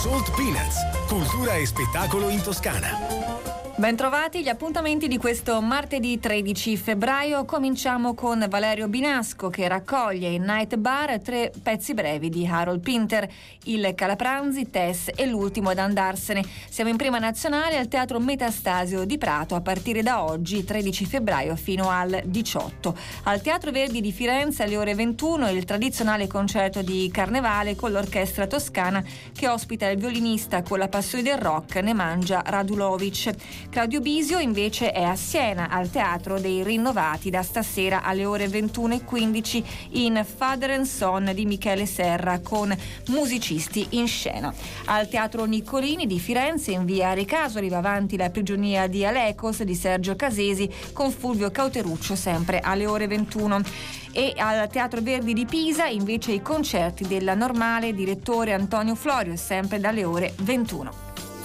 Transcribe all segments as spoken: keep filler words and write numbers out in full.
Salt Peanuts, cultura e spettacolo in Toscana. Bentrovati, gli appuntamenti di questo martedì tredici febbraio. Cominciamo con Valerio Binasco che raccoglie in Night Bar tre pezzi brevi di Harold Pinter, Il Calapranzi, Tess e L'ultimo ad andarsene. Siamo in prima nazionale al Teatro Metastasio di Prato a partire da oggi, tredici febbraio, fino al diciotto. Al Teatro Verdi di Firenze alle ore ventuno il tradizionale concerto di Carnevale con l'Orchestra Toscana che ospita il violinista con la passione del rock Nemanja Radulovic. Claudio Bisio invece è a Siena al Teatro dei Rinnovati da stasera alle ore ventuno e quindici in Father and Son di Michele Serra con musicisti in scena. Al Teatro Niccolini di Firenze in via Ricaso arriva avanti La prigionia di Alecos di Sergio Casesi con Fulvio Cauteruccio sempre alle ore ventuno. E al Teatro Verdi di Pisa invece i concerti della Normale direttore Antonio Florio sempre dalle ore ventuno.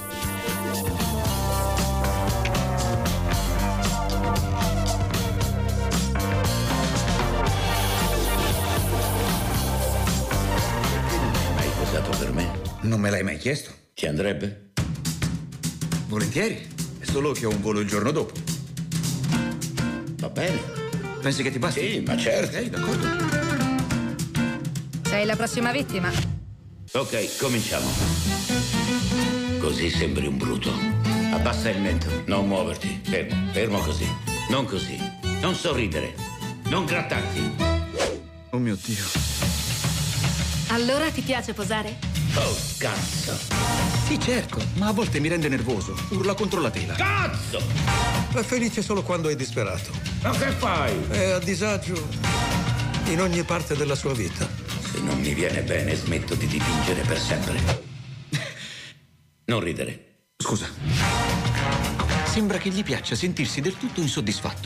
Per me? Non me l'hai mai chiesto? Ti andrebbe? Volentieri, è solo che ho un volo il giorno dopo. Va bene. Pensi che ti basti? Sì, ma certo. Ok, d'accordo. Sei la prossima vittima. Ok, cominciamo. Così sembri un bruto. Abbassa il mento, non muoverti. Fermo, fermo così. Non così. Non sorridere. Non grattarti. Oh mio Dio. Allora ti piace posare? Oh, cazzo! Sì, certo, ma a volte mi rende nervoso. Urla contro la tela. Cazzo! È felice solo quando è disperato. Ma che fai? È a disagio in ogni parte della sua vita. Se non mi viene bene, smetto di dipingere per sempre. Non ridere. Scusa. Sembra che gli piaccia sentirsi del tutto insoddisfatto.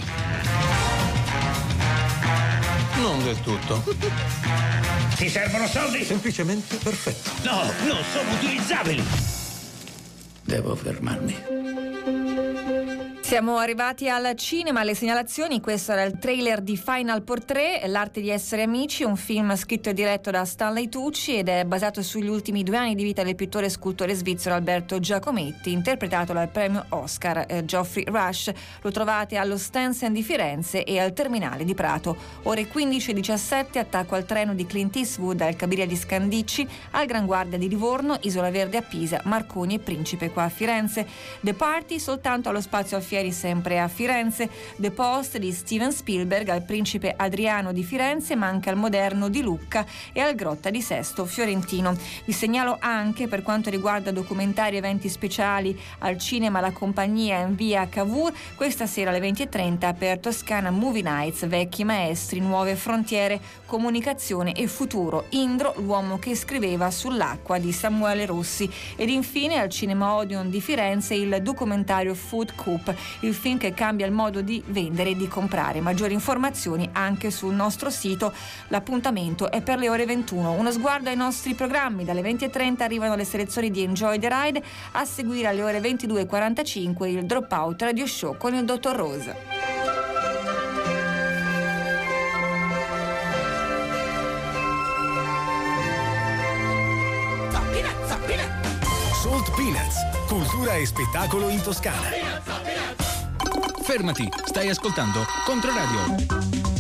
Non del tutto. Ti servono soldi? Semplicemente perfetto. No, non sono utilizzabili. Devo fermarmi. Siamo arrivati al cinema, alle segnalazioni. Questo era il trailer di Final Portrait, L'arte di essere amici, un film scritto e diretto da Stanley Tucci ed è basato sugli ultimi due anni di vita del pittore e scultore svizzero Alberto Giacometti, interpretato dal premio Oscar eh, Geoffrey Rush. Lo trovate allo Stansen di Firenze e al Terminale di Prato. Ore quindici e diciassette, attacco al treno di Clint Eastwood al Cabiria di Scandicci, al Gran Guardia di Livorno, Isola Verde a Pisa, Marconi e Principe qua a Firenze. The Party soltanto allo Spazio Alfieri sempre a Firenze. The Post di Steven Spielberg al Principe Adriano di Firenze, ma anche al Moderno di Lucca e al Grotta di Sesto fiorentino. Vi segnalo anche per quanto riguarda documentari e eventi speciali al cinema La Compagnia in via Cavour questa sera alle venti e trenta per Toscana Movie Nights, Vecchi Maestri, Nuove Frontiere, Comunicazione e Futuro, Indro, l'uomo che scriveva sull'acqua di Samuele Rossi. Ed infine al Cinema Odeon di Firenze il documentario Food Coop, il film che cambia il modo di vendere e di comprare. Maggiori informazioni anche sul nostro sito. L'appuntamento è per le ore ventuno. Uno sguardo ai nostri programmi. Dalle venti e trenta arrivano le selezioni di Enjoy the Ride, a seguire alle ore ventidue e quarantacinque il Dropout Radio Show con il dottor Rose. Salt Peanuts, cultura e spettacolo in Toscana. Fermati, stai ascoltando Controradio.